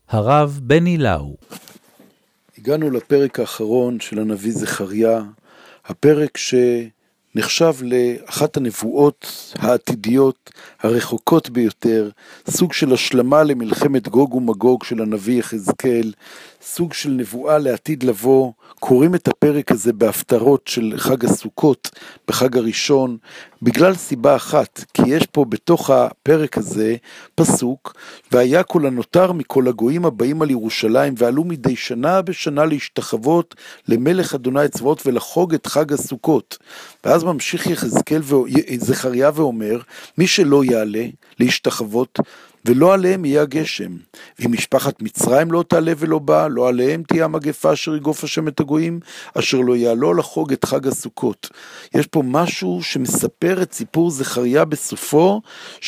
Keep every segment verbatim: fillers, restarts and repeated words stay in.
הרב בני לאו. הגענו לפרק האחרון של הנביא זכריה, הפרק שנחשב לאחת הנבואות העתידיות הרחוקות ביותר, סוג של השלמה למלחמת גוג ומגוג של הנביא יחזקאל, סוג של נבואה לעתיד לבוא. קוראים את הפרק הזה בהפטרות של חג הסוכות, בחג הראשון, בגלל סיבה אחת, כי יש פה בתוך הפרק הזה פסוק, והיה כל הנותר מכל הגויים הבאים על ירושלים, ועלו מדי שנה בשנה להשתחוות למלך אדוני צבאות ולחוג את חג הסוכות. ואז ממשיך יחזקאל וזכריה ואומר, מי שלא יעלה להשתחוות, ולא עליהם יהיה הגשם, ואם משפחת מצרים לא תעלה ולא באה, לא עליהם תהיה המגפה אשר יגוף השם את הגויים, אשר לא יעלו לחוג את חג הסוכות. יש פה משהו שמספר את סיפור זכריה בסופו,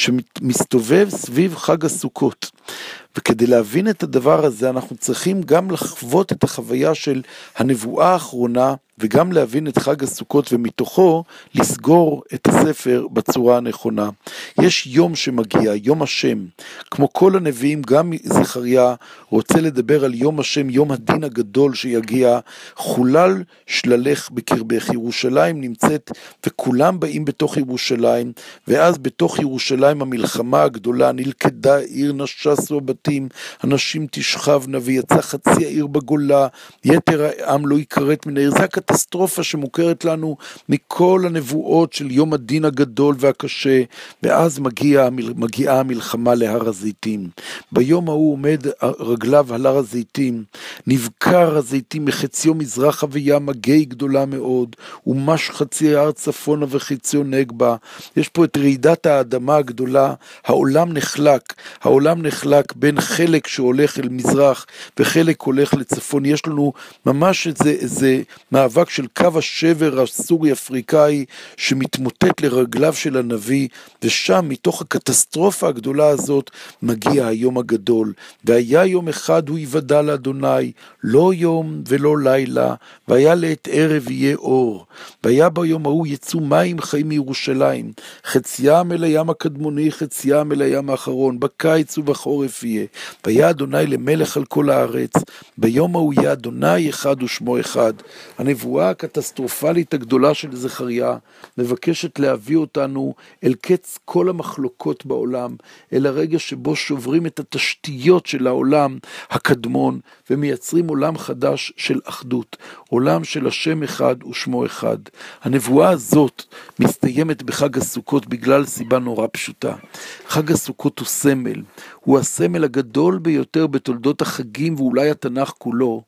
שמסתובב סביב חג הסוכות. וכדי להבין את הדבר הזה, אנחנו צריכים גם לחוות את החוויה של הנבואה האחרונה, וגם להבין את חג הסוכות, ומתוכו לסגור את הספר בצורה הנכונה. יש יום שמגיע, יום השם. כמו כל הנביאים, גם זכריה רוצה לדבר על יום השם, יום הדין הגדול שיגיע. חולל שללך בקרבך. ירושלים נמצאת, וכולם באים בתוך ירושלים, ואז בתוך ירושלים המלחמה הגדולה, נלכדה עיר, נשסו בתים, אנשים תשכבנה, ויצא חצי העיר בגולה, יתר העם לא יקראת מן העיר. זה הקטסטרופה שמוכרת לנו מכל הנבואות של יום הדין הגדול והקשה, ואז מגיע, מגיעה המלחמה להר הזיתים. ביום ההוא עומד רגליו על הר הזיתים, נבקר הזיתים מחציו מזרחה וים מגי גדולה מאוד, ומש חצי ההר צפונה וחציו נגבה. יש פה את רעידת האדמה הגדולה, העולם נחלק, העולם נחלק בין חלק שהולך אל מזרח וחלק הולך לצפון. יש לנו ממש איזה, איזה מאבק של קו השבר הסורי-אפריקאי שמתמוטט לרגליו של הנביא, ושם מתוך הקטסטרופה הגדולה הזאת מגיע היום הגדול. והיה יום אחד הוא יוודע לאדוני, לא יום ולא לילה, והיה לעת ערב יהיה אור. והיה ביום ההוא יצאו מים חיים מירושלים, חציים אל הים הקדמוני, חציים אל הים האחרון, בקיץ ובחורף יהיה. והיה אדוני למלך על כל הארץ, ביום ההוא יהיה אדוני אחד ושמו אחד. הנבואה הקטסטרופלית הגדולה של זכריה מבקשת להביא אותנו אל קץ כל המחלוקות בעולם, אל הרגע שבו שוברים את התשתיות של העולם הקדמון ומייצרים עולם חדש של אחדות, עולם של השם אחד ושמו אחד. הנבואה הזאת מסתיימת בחג הסוכות בגלל סיבה נורא פשוטה. חג הסוכות הוא סמל, הוא הסמל הגדול ביותר בתולדות החגים ואולי התנ"ך כולו,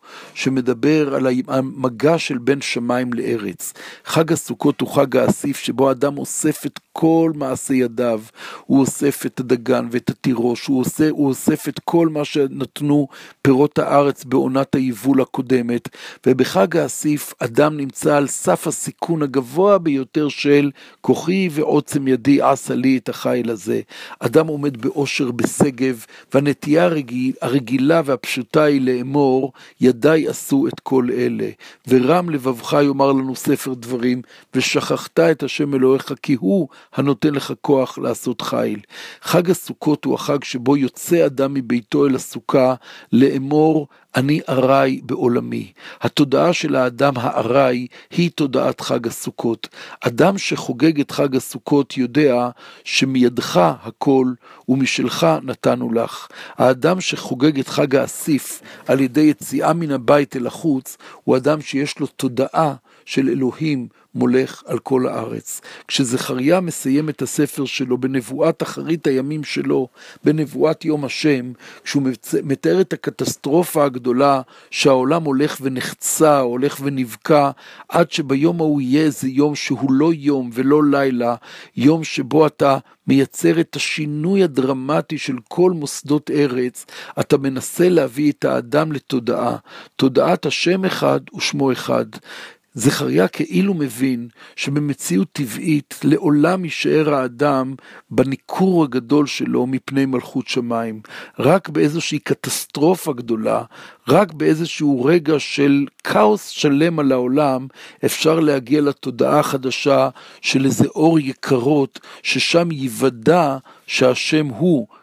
שמדבר על המגע של בין שמיים לארץ. חג הסוכות הוא חג האסיף, שבו האדם אוסף את כל מעשי ידיו, הוא אוסף את הדגן ואת התירוש, הוא אוסף, הוא אוסף את כל מה שנתנו פירות הארץ בעונת היבול הקודמת, ובחג האסיף אדם נמצא על סף הסיכון הגבוה ביותר של כוחי ועוצם ידי עשה לי את החיל הזה. אדם עומד באושר בסגב, והנטייה הרגיל, הרגילה והפשוטה היא לאמור, ידיי עשו את כל אלה, ורם לבבך יאמר לנו ספר דברים, ושכחת את השם אלוהיך, כי הוא הנותן לך כוח לעשות חיל. חג הסוכות הוא החג שבו יוצא אדם מביתו אל הסוכה, לאמור, אני ארעי בעולמי. התודעה של האדם הארעי היא תודעת חג הסוכות. אדם שחוגג את חג הסוכות יודע שמידך הכל ומשלך נתנו לך. האדם שחוגג את חג האסיף על ידי יציאה מן הבית אל החוץ, הוא אדם שיש לו תודעה של אלוהים מולך על כל הארץ. כשזכריה מסיים את הספר שלו בנבואת אחרית הימים שלו, בנבואת יום השם, כשהוא מתאר את הקטסטרופה הגדולה שהעולם הולך ונחצה, הולך ונבקע, עד שביום ההוא יהיה איזה יום שהוא לא יום ולא לילה, יום שבו אתה מייצר את השינוי הדרמטי של כל מוסדות ארץ, אתה מנסה להביא את האדם לתודעה, תודעת השם אחד ושמו אחד. זכריה כאילו מבין שבמציאות טבעית לעולם יישאר האדם בניכור הגדול שלו מפני מלכות שמיים. רק באיזושהי קטסטרופה גדולה, רק באיזשהו רגע של כאוס שלם על העולם, אפשר להגיע לתודעה החדשה של איזה אור יקרות, ששם יוודע שהשם הוא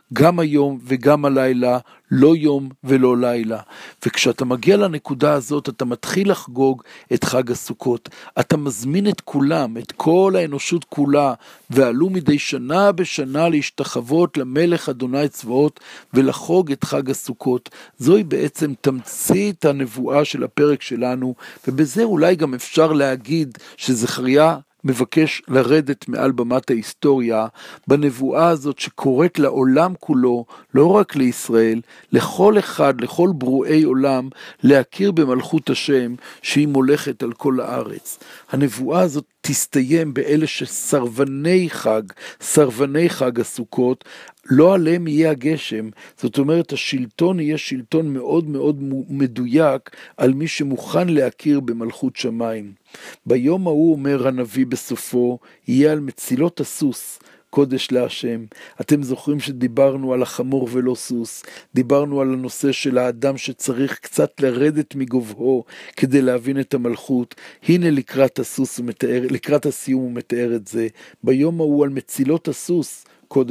גם היום וגם הלילה, לא יום ולא לילה. וכשאתה מגיע לנקודה הזאת, אתה מתחיל לחגוג את חג הסוכות. אתה מזמין את כולם, את כל האנושות כולה, ועלו מדי שנה בשנה להשתחוות למלך אדוני צבאות, ולחוג את חג הסוכות. זוהי בעצם תמצית הנבואה של הפרק שלנו, ובזה אולי גם אפשר להגיד שזכריה מבקש לרדת מעל במת ההיסטוריה, בנבואה הזאת שקוראת לעולם כולו, לא רק לישראל, לכל אחד, לכל ברואי עולם, להכיר במלכות השם שהיא מולכת על כל הארץ. הנבואה הזאת תסתיים באלה שסרבני חג, סרבני חג הסוכות, לא עליהם יהיה הגשם. זאת אומרת, השלטון יהיה שלטון מאוד מאוד מדויק על מי שמוכן להכיר במלכות שמיים. ביום ההוא, אומר הנביא בסופו, יהיה על מצילות הסוס, קודש להשם. אתם זוכרים שדיברנו על החמור ולא סוס, דיברנו על הנושא של האדם שצריך קצת לרדת מגובהו כדי להבין את המלכות. הנה לקראת הסוס הוא מתאר, לקראת הסיום הוא מתאר את זה. ביום ההוא על מצילות הסוס,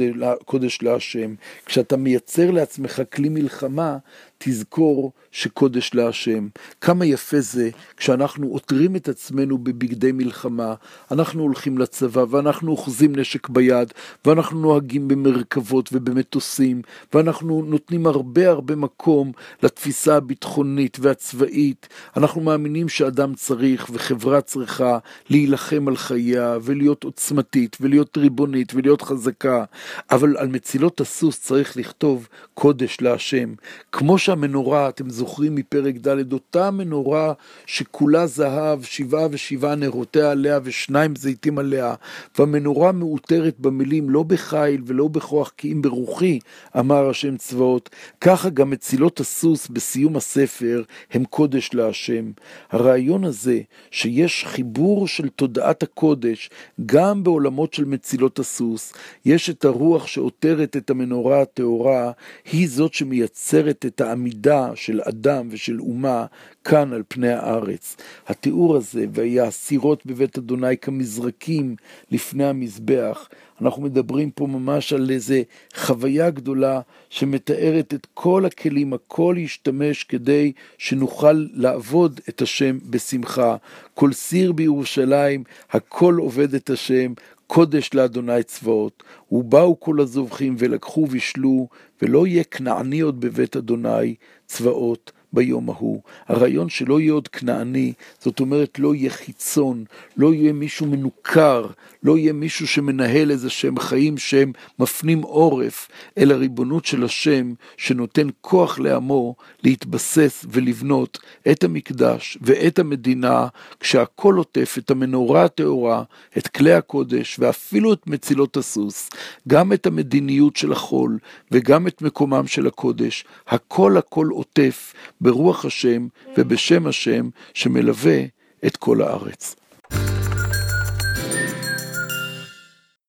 קודש להשם. כשאתה מייצר לעצמך כלי מלחמה, תזכור שקודש להשם. כמה יפה זה כשאנחנו עוטרים את עצמנו בבגדי מלחמה, אנחנו הולכים לצבא ואנחנו אוחזים נשק ביד, ואנחנו נוהגים במרכבות ובמטוסים, ואנחנו נותנים הרבה הרבה מקום לתפיסה הביטחונית והצבאית. אנחנו מאמינים שאדם צריך וחברה צריכה להילחם על חייה ולהיות עוצמתית ולהיות ריבונית ולהיות חזקה, אבל על מצילות הסוס צריך לכתוב קודש להשם. כמו שהמנורה, אתם זוכרים מפרק ד', אותה מנורה שכולה זהב, שבעה ושבעה נרותיה עליה ושניים זיתים עליה, והמנורה מאותרת במילים לא בחיל ולא בכוח כי אם ברוחי, אמר השם צבאות. ככה גם מצילות הסוס בסיום הספר הם קודש להשם. הרעיון הזה שיש חיבור של תודעת הקודש גם בעולמות של מצילות הסוס, יש את הרוח שאותרת את המנורה הטהורה, היא זאת שמייצרת את העמידה של אדם ושל אומה כאן על פני הארץ. התיאור הזה, והיה הסירות בבית אדוני כמזרקים לפני המזבח, אנחנו מדברים פה ממש על איזה חוויה גדולה שמתארת את כל הכלים, הכל ישתמש כדי שנוכל לעבוד את השם בשמחה. כל סיר בירושלים, הכל עובד את השם, קודש לאדוני צבאות. ובאו כל הזובחים ולקחו וישלו, ולא יהיה כנעני עוד בבית אדוני צבאות ביום ההוא. הרעיון שלא יהיה עוד כנעני, זאת אומרת לא יהיה חיצון, לא יהיה מישהו מנוכר, לא יהיה מישהו שמנהל איזה שהם חיים שהם מפנים עורף, אלא ריבונות של השם שנותן כוח לעמו להתבסס ולבנות את המקדש ואת המדינה, כשהכל עוטף את המנורה הטהורה, את כלי הקודש ואפילו את מצילות הסוס, גם את המדיניות של החול וגם את מקומם של הקודש, הכל הכל עוטף ברוח השם ובשם השם שמלווה את כל הארץ.